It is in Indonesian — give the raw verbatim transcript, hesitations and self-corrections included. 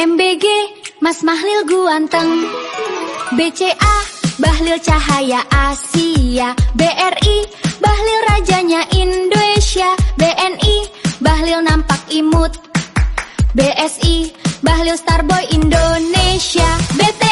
M B G, Mas Mahlil Guanteng. B C A, Bahlil Cahaya Asia. B R I, Bahlil Rajanya Indonesia. B N I, Bahlil Nampak Imut. B S I, Bahlil Starboy Indonesia. B T